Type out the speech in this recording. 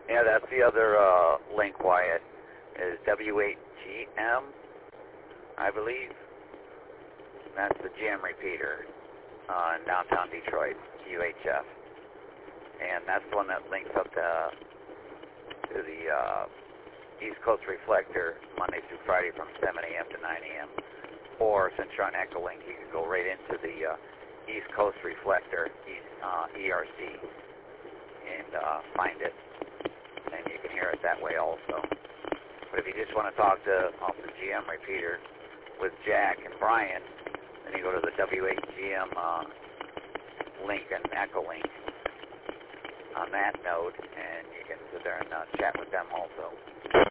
Yeah, that's the other link, Wyatt, is W8GM, I believe. That's the GM repeater in downtown Detroit, UHF. And that's the one that links up to the East Coast Reflector Monday through Friday from 7 a.m. to 9 a.m. Or since you're on Echolink, you can go right into the East Coast Reflector, ERC, and find it. And you can hear it that way also. But if you just want to talk to off the GM repeater with Jack and Brian, then you go to the W8GM link and Echolink on that node, and you can sit there and chat with them also.